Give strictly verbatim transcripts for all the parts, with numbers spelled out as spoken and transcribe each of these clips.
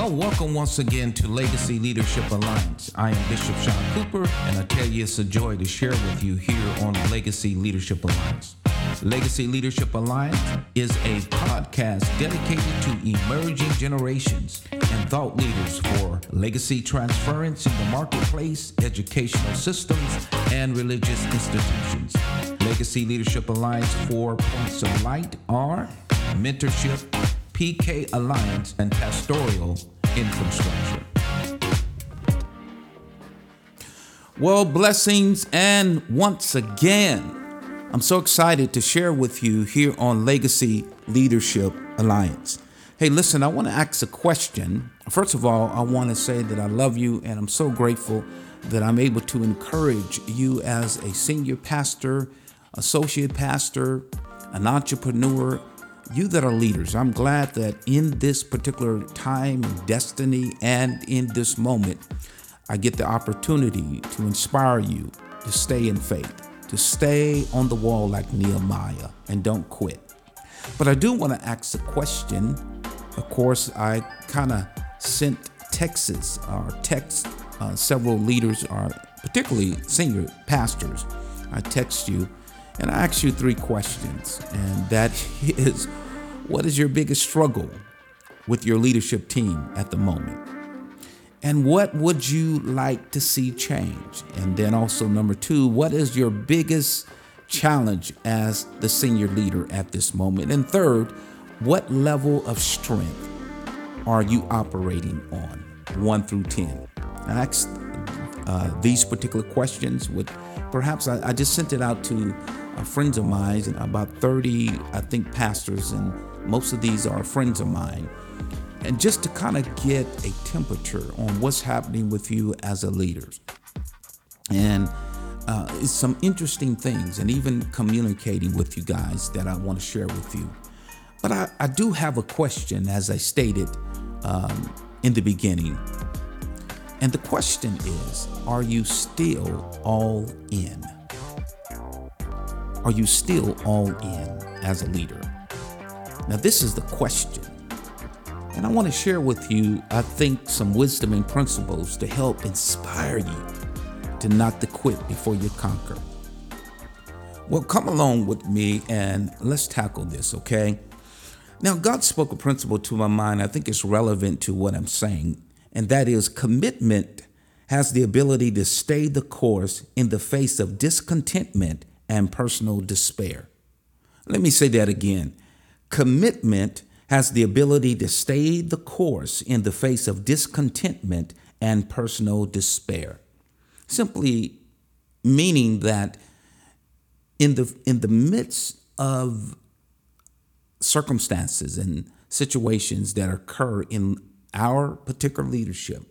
Well, welcome once again to Legacy Leadership Alliance. I am Bishop Sean Cooper, and I tell you it's a joy to share with you here on Legacy Leadership Alliance. Legacy Leadership Alliance is a podcast dedicated to emerging generations and thought leaders for legacy transference in the marketplace, educational systems, and religious institutions. Legacy Leadership Alliance four points of light are mentorship, P K Alliance, and pastoral infrastructure. Well, blessings, and once again, I'm so excited to share with you here on Legacy Leadership Alliance. Hey, listen, I want to ask a question. First of all, I want to say that I love you, and I'm so grateful that I'm able to encourage you as a senior pastor, associate pastor, an entrepreneur, you that are leaders. I'm glad that in this particular time and destiny and in this moment, I get the opportunity to inspire you to stay in faith, to stay on the wall like Nehemiah and don't quit. But I do want to ask a question. Of course, I kind of sent texts or text uh, several leaders, or particularly senior pastors. I text you and I ask you three questions, and that is, what is your biggest struggle with your leadership team at the moment? And what would you like to see change? And then also number two, what is your biggest challenge as the senior leader at this moment? And third, what level of strength are you operating on, one through ten? I asked uh, these particular questions with, perhaps I, I just sent it out to uh, friends of mine, and about thirty, I think, pastors, and most of these are friends of mine. And just to kind of get a temperature on what's happening with you as a leader. And uh, it's some interesting things, and even communicating with you guys that I want to share with you. But I, I do have a question, as I stated um, in the beginning. And the question is, are you still all in? Are you still all in as a leader? Now, this is the question. And I want to share with you, I think, some wisdom and principles to help inspire you to not to quit before you conquer. Well, come along with me and let's tackle this, okay? Now, God spoke a principle to my mind. I think it's relevant to what I'm saying, and that is commitment has the ability to stay the course in the face of discontentment and personal despair. Let me say that again. Commitment has the ability to stay the course in the face of discontentment and personal despair. Simply meaning that in the in the midst of circumstances and situations that occur in our particular leadership,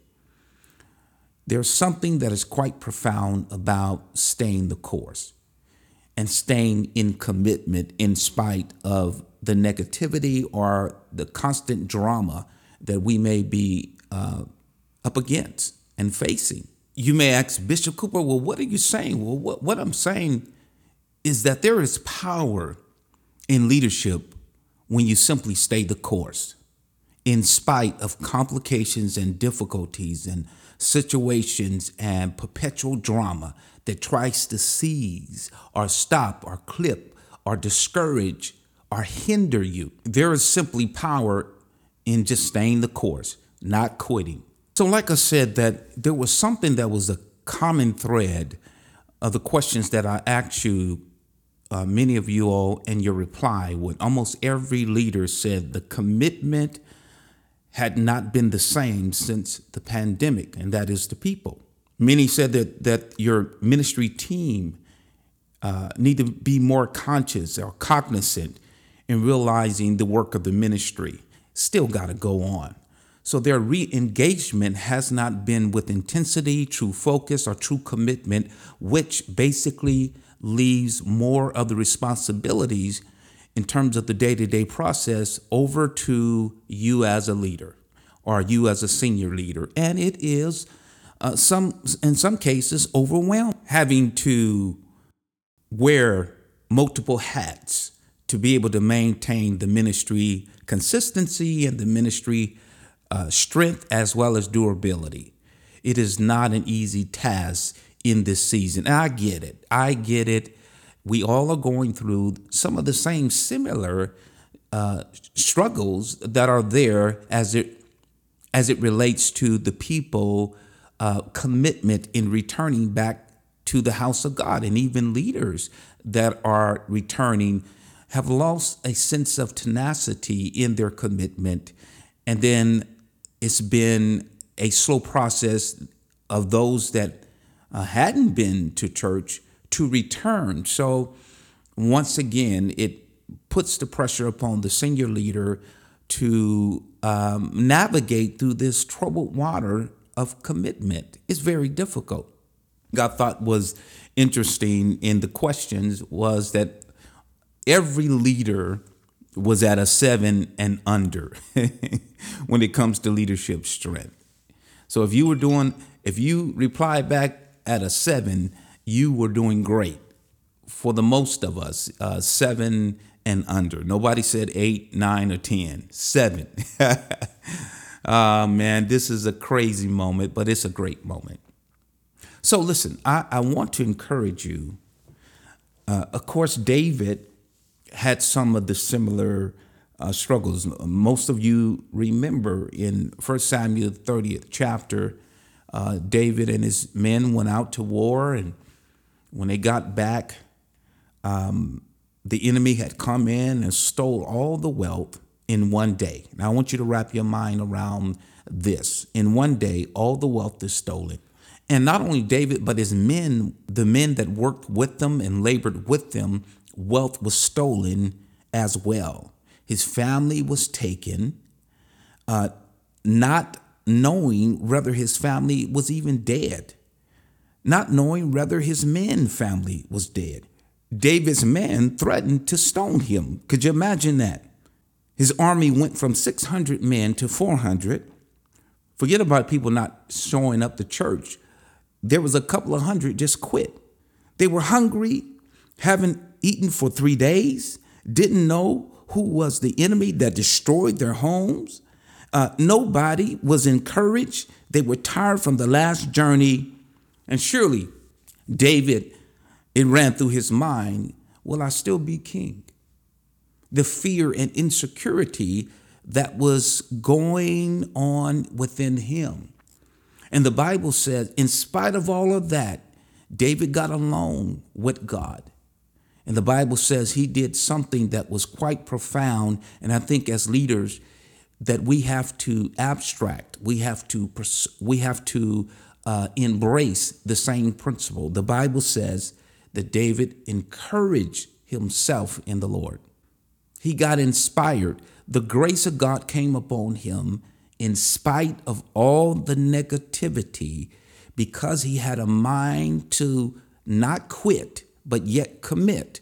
there's something that is quite profound about staying the course and staying in commitment in spite of the negativity or the constant drama that we may be uh, up against and facing. You may ask, Bishop Cooper, well, what are you saying? Well, what, what I'm saying is that there is power in leadership when you simply stay the course in spite of complications and difficulties and situations and perpetual drama that tries to seize or stop or clip or discourage or hinder you. There is simply power in just staying the course, not quitting. So like I said, that there was something that was a common thread of the questions that I asked you, uh, many of you all, in your reply, when almost every leader said the commitment had not been the same since the pandemic, and that is the people. Many said that that your ministry team uh, need to be more conscious or cognizant in realizing the work of the ministry still got to go on. So their re-engagement has not been with intensity, true focus, or true commitment, which basically leaves more of the responsibilities in terms of the day-to-day process over to you as a leader or you as a senior leader. And it is uh, some, in some cases, overwhelmed, having to wear multiple hats to be able to maintain the ministry consistency and the ministry uh, strength as well as durability. It is not an easy task in this season. And I get it. I get it. We all are going through some of the same similar uh, struggles that are there as it as it relates to the people uh, commitment in returning back to the house of God. And even leaders that are returning have lost a sense of tenacity in their commitment. And then it's been a slow process of those that uh, hadn't been to church to return. So once again, it puts the pressure upon the senior leader to um, navigate through this troubled water of commitment. It's very difficult. I thought was interesting in the questions was that every leader was at a seven and under when it comes to leadership strength. So if you were doing, if you replied back at a seven, you were doing great. For the most of us, uh, seven and under. Nobody said eight, nine, or ten. Seven. uh, man, this is a crazy moment, but it's a great moment. So listen, I, I want to encourage you. Uh, of course, David had some of the similar uh, struggles. Most of you remember in First Samuel thirtieth chapter, uh, David and his men went out to war, and when they got back, um, the enemy had come in and stole all the wealth in one day. Now, I want you to wrap your mind around this. In one day, all the wealth is stolen. And not only David, but his men, the men that worked with them and labored with them, wealth was stolen as well. His family was taken, uh, not knowing whether his family was even dead, not knowing whether his men family was dead. David's men threatened to stone him. Could you imagine that? His army went from six hundred men to four hundred. Forget about people not showing up to church. There was a couple of hundred just quit. They were hungry, haven't eaten for three days, didn't know who was the enemy that destroyed their homes. Uh, nobody was encouraged. They were tired from the last journey. And surely David, it ran through his mind, will I still be king? The fear and insecurity that was going on within him. And the Bible says, in spite of all of that, David got along with God. And the Bible says he did something that was quite profound. And I think as leaders that we have to abstract, we have to, we have to uh, embrace the same principle. The Bible says that David encouraged himself in the Lord. He got inspired. The grace of God came upon him in spite of all the negativity, because he had a mind to not quit, but yet commit.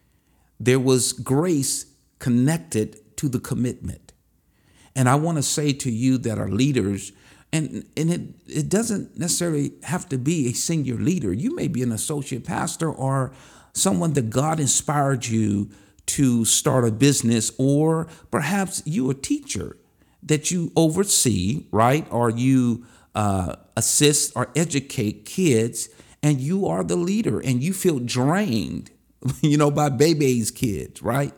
There was grace connected to the commitment. And I want to say to you that are leaders, and, and it, it doesn't necessarily have to be a senior leader. You may be an associate pastor or someone that God inspired you to start a business, or perhaps you a teacher that you oversee, right? Or you uh, assist or educate kids, and you are the leader and you feel drained, you know, by baby's kids, right?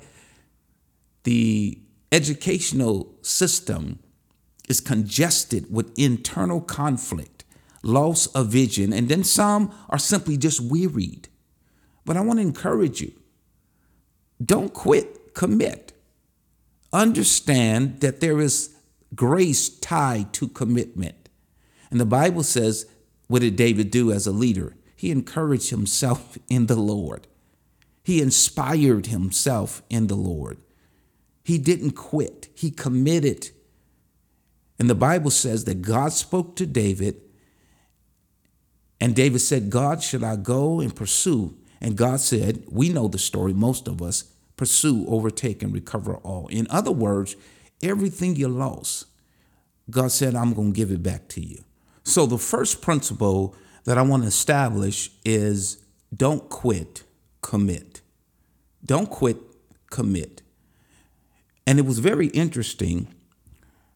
The educational system is congested with internal conflict, loss of vision, and then some are simply just wearied. But I want to encourage you, don't quit, commit. Understand that there is grace tied to commitment. And the Bible says, what did David do as a leader? He encouraged himself in the Lord. He inspired himself in the Lord. He didn't quit. He committed. And the Bible says that God spoke to David, and David said, God, should I go and pursue? And God said, we know the story, most of us, pursue, overtake, and recover all. In other words, everything you lost, God said, I'm going to give it back to you. So the first principle that I want to establish is don't quit, commit. Don't quit, commit. And it was very interesting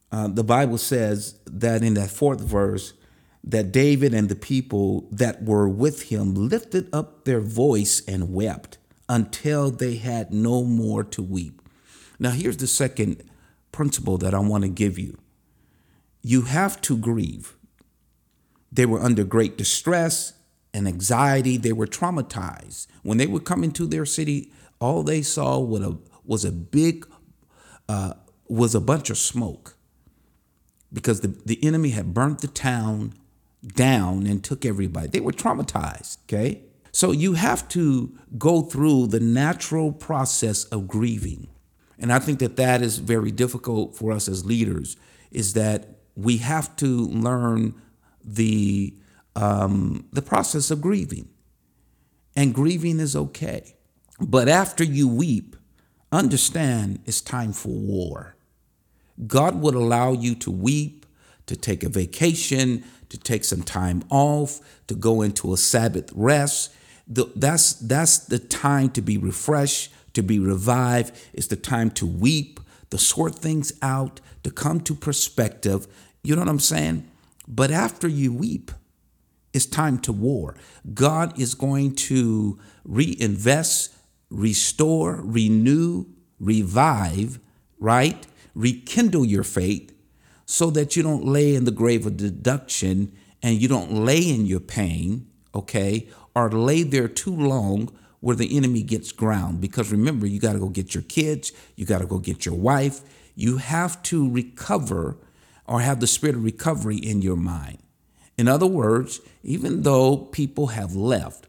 Uh, the Bible says that in that fourth verse, that David and the people that were with him lifted up their voice and wept until they had no more to weep. Now, here's the second principle that I want to give you. You have to grieve. They were under great distress and anxiety. They were traumatized. When they would come into their city, all they saw was a, was a big, uh, was a bunch of smoke, because the, the enemy had burnt the town down and took everybody. They were traumatized, okay? So you have to go through the natural process of grieving. And I think that that is very difficult for us as leaders, is that we have to learn the um, the process of grieving. And grieving is okay. But after you weep, understand it's time for war. God would allow you to weep, to take a vacation, to take some time off, to go into a Sabbath rest. The, that's, that's the time to be refreshed, to be revived. It's the time to weep, to sort things out, to come to perspective. You know what I'm saying? But after you weep, it's time to war. God is going to reinvest, restore, renew, revive, right? Rekindle your faith so that you don't lay in the grave of deduction and you don't lay in your pain, okay, or lay there too long where the enemy gets ground. Because remember, you got to go get your kids, you got to go get your wife. You have to recover or have the spirit of recovery in your mind. In other words, even though people have left,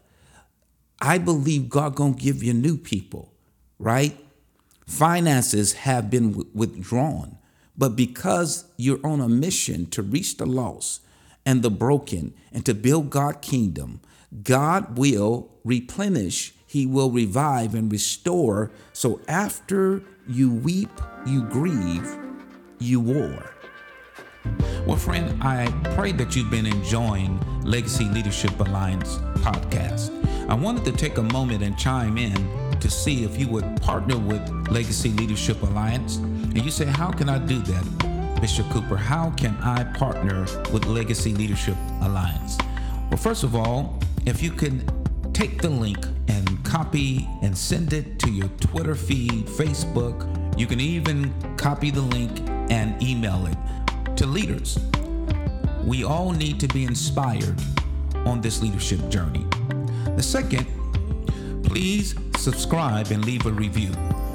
I believe God gonna give you new people, right? Finances have been w- withdrawn, but because you're on a mission to reach the lost and the broken and to build God's kingdom, God will replenish, he will revive and restore. So after you weep, you grieve, you war. Well, friend, I pray that you've been enjoying Legacy Leadership Alliance podcast. I wanted to take a moment and chime in to see if you would partner with Legacy Leadership Alliance. And you say, how can I do that, Bishop Cooper? How can I partner with Legacy Leadership Alliance? Well, first of all, if you can take the link and copy and send it to your Twitter feed, Facebook, you can even copy the link and email it to leaders. We all need to be inspired on this leadership journey. The second, please subscribe and leave a review.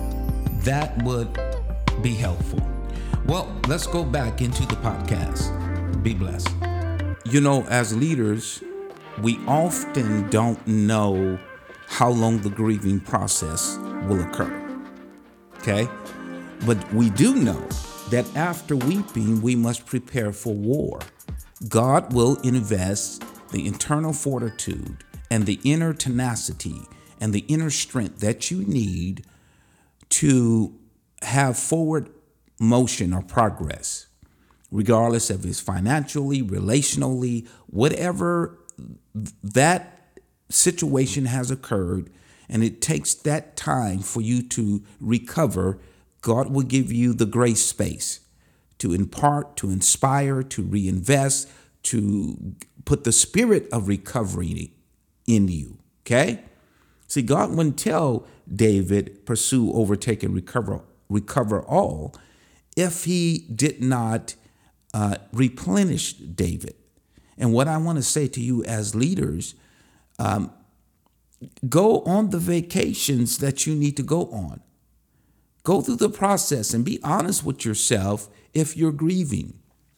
That would be helpful. Well, let's go back into the podcast. Be blessed. You know, as leaders, we often don't know how long the grieving process will occur. Okay? But we do know that after weeping, we must prepare for war. God will invest the internal fortitude and the inner tenacity and the inner strength that you need to have forward motion or progress, regardless if it's financially, relationally, whatever that situation has occurred, and it takes that time for you to recover. God will give you the grace space to impart, to inspire, to reinvest, to put the spirit of recovery in you, okay? See, God wouldn't tell David, pursue, overtake, and recover, recover all if he did not uh, replenish David. And what I want to say to you as leaders, um, go on the vacations that you need to go on. Go through the process and be honest with yourself if you're grieving.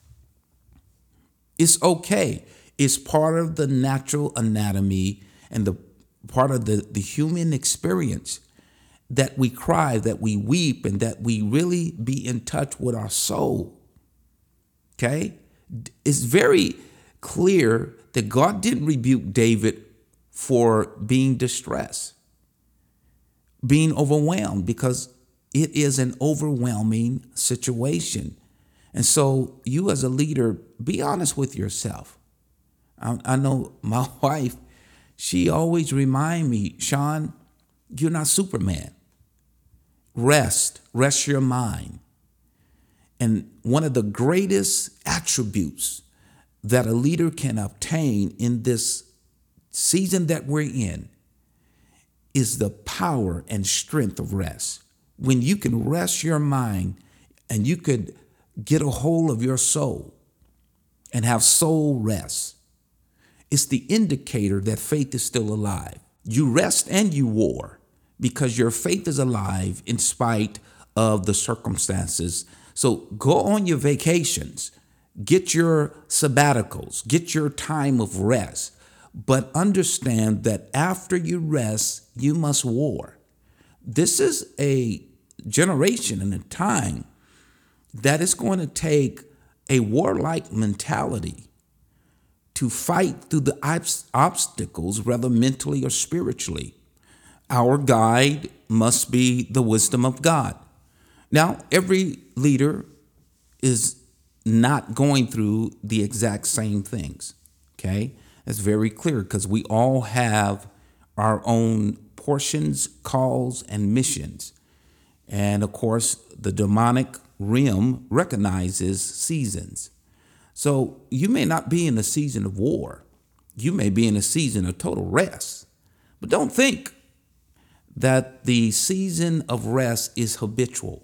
It's okay. It's part of the natural anatomy and the part of the, the human experience that we cry, that we weep, and that we really be in touch with our soul. Okay? It's very clear that God didn't rebuke David for being distressed, being overwhelmed, because it is an overwhelming situation. And so you as a leader, be honest with yourself. I, I know my wife, she always remind me, Sean, you're not Superman. Rest, rest your mind. And one of the greatest attributes that a leader can obtain in this season that we're in is the power and strength of rest. When you can rest your mind and you could get a hold of your soul and have soul rest, it's the indicator that faith is still alive. You rest and you war because your faith is alive in spite of the circumstances. So go on your vacations, get your sabbaticals, get your time of rest, but understand that after you rest, you must war. This is a generation and a time that is going to take a warlike mentality to fight through the obstacles, whether mentally or spiritually. Our guide must be the wisdom of God. Now, every leader is not going through the exact same things, okay? That's very clear because we all have our own portions, calls, and missions. And of course, the demonic realm recognizes seasons. So you may not be in a season of war. You may be in a season of total rest. But don't think that the season of rest is habitual.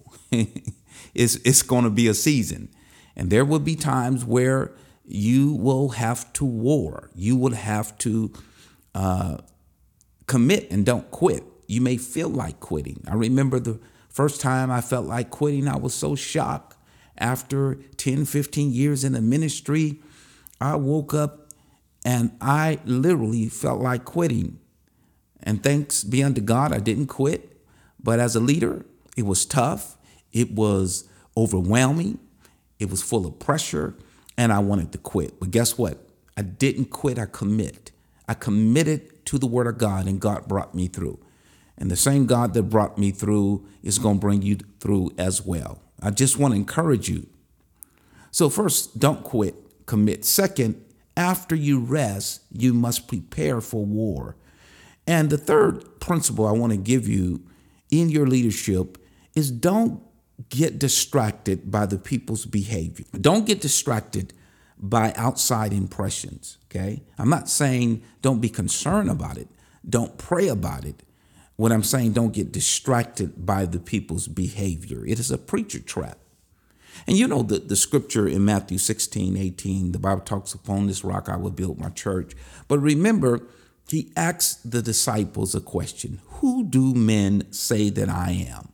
it's it's going to be a season. And there will be times where you will have to war. You will have to uh, commit and don't quit. You may feel like quitting. I remember the first time I felt like quitting, I was so shocked. After ten, fifteen years in the ministry, I woke up and I literally felt like quitting. And thanks be unto God, I didn't quit. But as a leader, it was tough. It was overwhelming. It was full of pressure, and I wanted to quit. But guess what? I didn't quit. I commit. I committed to the word of God, and God brought me through. And the same God that brought me through is going to bring you through as well. I just want to encourage you. So first, don't quit, commit. Second, after you rest, you must prepare for war. And the third principle I want to give you in your leadership is don't get distracted by the people's behavior. Don't get distracted by outside impressions, okay? I'm not saying don't be concerned about it. Don't pray about it. What I'm saying, don't get distracted by the people's behavior. It is a preacher trap. And you know the, the scripture in Matthew sixteen, eighteen, the Bible talks, upon this rock I will build my church. But remember, he asked the disciples a question. Who do men say that I am?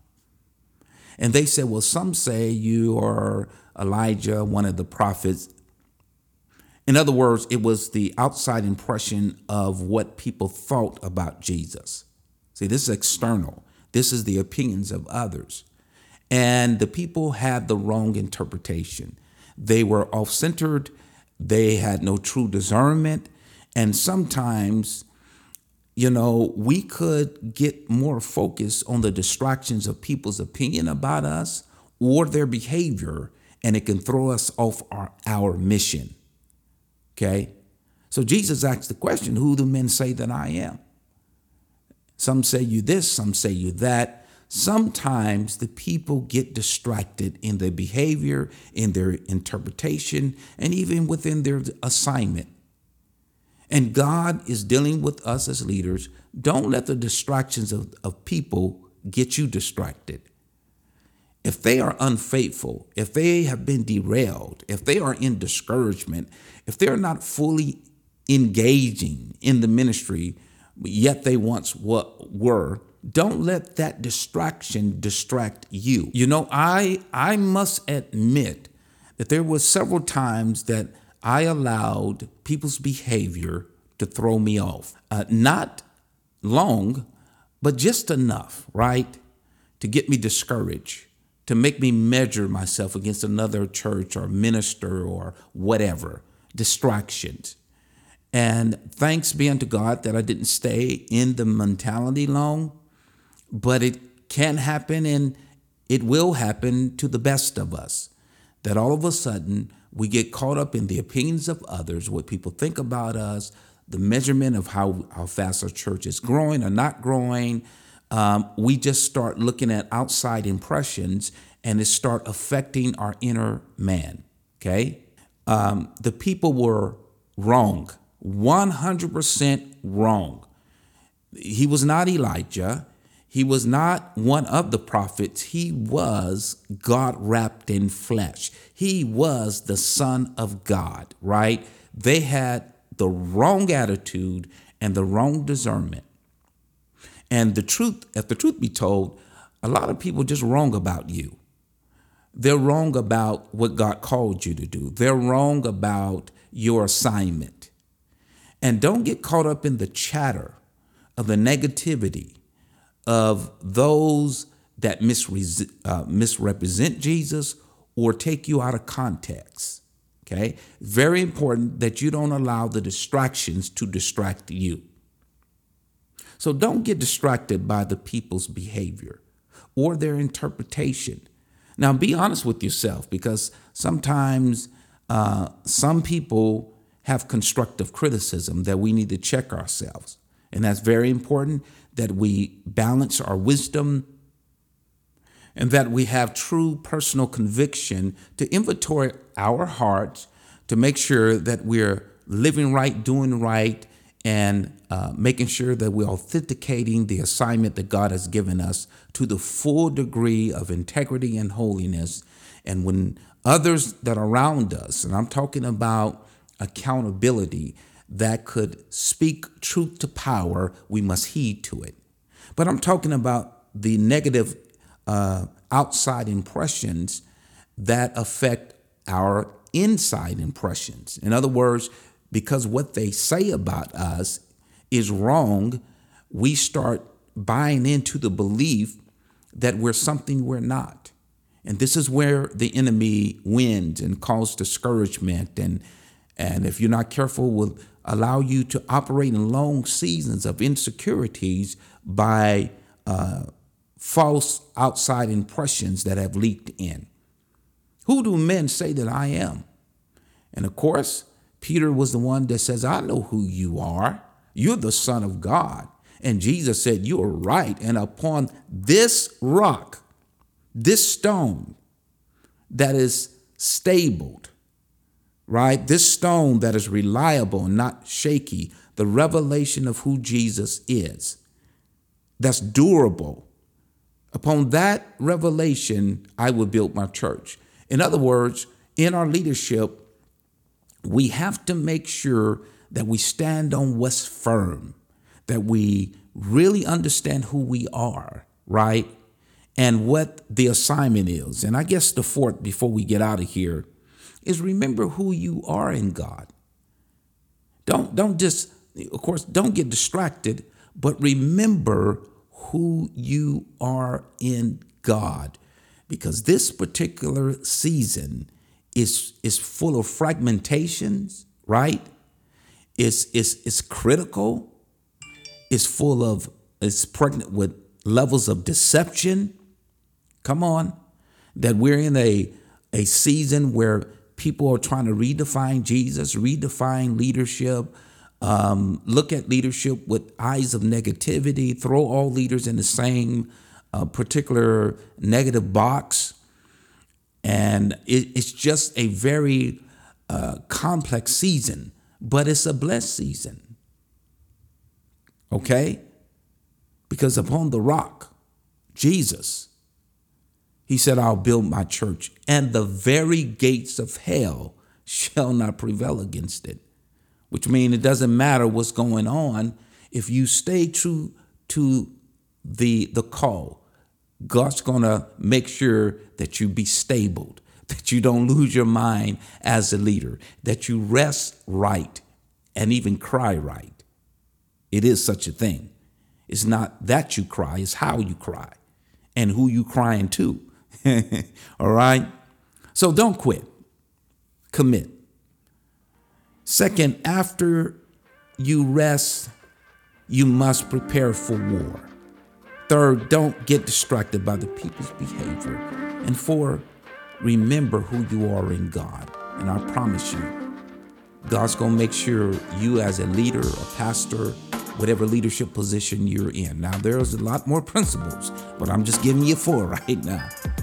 And they said, well, some say you are Elijah, one of the prophets. In other words, it was the outside impression of what people thought about Jesus. See, this is external. This is the opinions of others. And the people had the wrong interpretation. They were off-centered. They had no true discernment. And sometimes, you know, we could get more focused on the distractions of people's opinion about us or their behavior, and it can throw us off our, our mission. Okay? So Jesus asked the question, who do men say that I am? Some say you this, some say you that. Sometimes the people get distracted in their behavior, in their interpretation, and even within their assignment. And God is dealing with us as leaders. Don't let the distractions of, of people get you distracted. If they are unfaithful, if they have been derailed, if they are in discouragement, if they're not fully engaging in the ministry, yet they once were, don't let that distraction distract you. You know, I I must admit that there were several times that I allowed people's behavior to throw me off. Uh, not long, but just enough, right, to get me discouraged, to make me measure myself against another church or minister or whatever, distractions. And thanks be unto God that I didn't stay in the mentality long, but it can happen and it will happen to the best of us, that all of a sudden we get caught up in the opinions of others, what people think about us, the measurement of how, how fast our church is growing or not growing. Um, we just start looking at outside impressions and it start affecting our inner man. Okay. Um, the people were wrong, one hundred percent wrong. He was not Elijah. He was not one of the prophets. He was God wrapped in flesh. He was the Son of God, right? They had the wrong attitude and the wrong discernment. And the truth, if the truth be told, a lot of people just wrong about you. They're wrong about what God called you to do. They're wrong about your assignment. And don't get caught up in the chatter of the negativity of those that misre- uh, misrepresent Jesus or take you out of context. Okay? Very important that you don't allow the distractions to distract you. So don't get distracted by the people's behavior or their interpretation. Now, be honest with yourself, because sometimes uh, some people have constructive criticism that we need to check ourselves. And that's very important, that we balance our wisdom and that we have true personal conviction to inventory our hearts to make sure that we're living right, doing right, and uh, making sure that we're authenticating the assignment that God has given us to the full degree of integrity and holiness. And when others that are around us, and I'm talking about accountability, that could speak truth to power, we must heed to it. But I'm talking about the negative uh, outside impressions that affect our inside impressions. In other words, because what they say about us is wrong, we start buying into the belief that we're something we're not. And this is where the enemy wins and causes discouragement. And, and if you're not careful, will allow you to operate in long seasons of insecurities by uh, false outside impressions that have leaked in. Who do men say that I am? And of course, Peter was the one that says, I know who you are. You're the Son of God. And Jesus said, you are right. And upon this rock, this stone that is stabled, right? This stone that is reliable and not shaky, the revelation of who Jesus is, that's durable. Upon that revelation, I will build my church. In other words, in our leadership, we have to make sure that we stand on what's firm, that we really understand who we are, right? And what the assignment is. And I guess the fourth, before we get out of here, is remember who you are in God. Don't, don't just, of course, don't get distracted, but remember who you are in God. Because this particular season is, is full of fragmentations, right? It's, it's, it's critical. It's full of, it's pregnant with levels of deception. Come on. That we're in a, a season where people are trying to redefine Jesus, redefine leadership, um, look at leadership with eyes of negativity, throw all leaders in the same uh, particular negative box. And it, it's just a very uh, complex season, but it's a blessed season. Okay? Because upon the rock, Jesus, he said, I'll build my church, and the very gates of hell shall not prevail against it. Which means it doesn't matter what's going on. If you stay true to the, the call, God's going to make sure that you be stable, that you don't lose your mind as a leader, that you rest right and even cry right. It is such a thing. It's not that you cry, it's how you cry and who you crying to. All right. So don't quit. Commit. Second, after you rest, you must prepare for war. Third, don't get distracted by the people's behavior. And four, remember who you are in God. And I promise you, God's going to make sure you as a leader, a pastor, whatever leadership position you're in. Now, there's a lot more principles, but I'm just giving you four right now.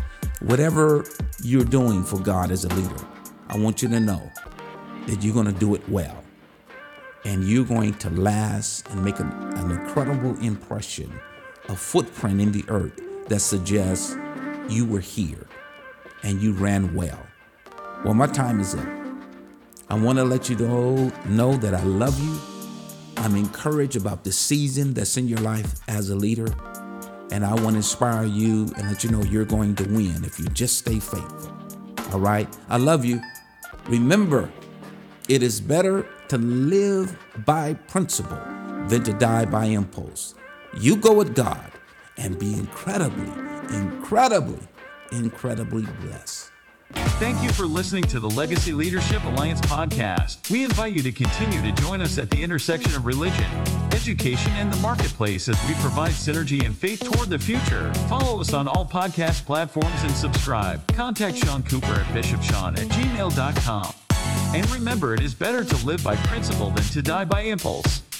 whatever you're doing for God as a leader, I want you to know that you're going to do it well. And you're going to last and make an, an incredible impression, a footprint in the earth that suggests you were here and you ran well. Well, my time is up. I want to let you know, know that I love you. I'm encouraged about the season that's in your life as a leader. And I want to inspire you and let you know you're going to win if you just stay faithful. All right? I love you. Remember, it is better to live by principle than to die by impulse. You go with God and be incredibly, incredibly, incredibly blessed. Thank you for listening to the Legacy Leadership Alliance podcast. We invite you to continue to join us at the intersection of religion, education, and the marketplace as we provide synergy and faith toward the future. Follow us on all podcast platforms and subscribe. Contact Sean Cooper at bishop sean at gmail dot com. And remember, it is better to live by principle than to die by impulse.